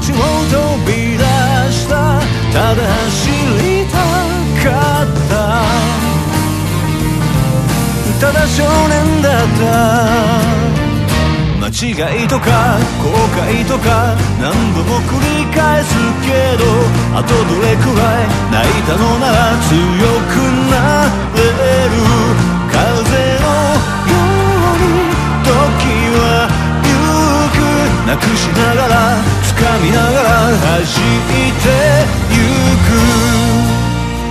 街を飛び出した。ただ走りたかった、ただ少年だった。間違いとか後悔とか何度も繰り返すけど、あとどれくらい泣いたのなら強くなれる。風のように時はゆく、なくしながら掴みながら走る。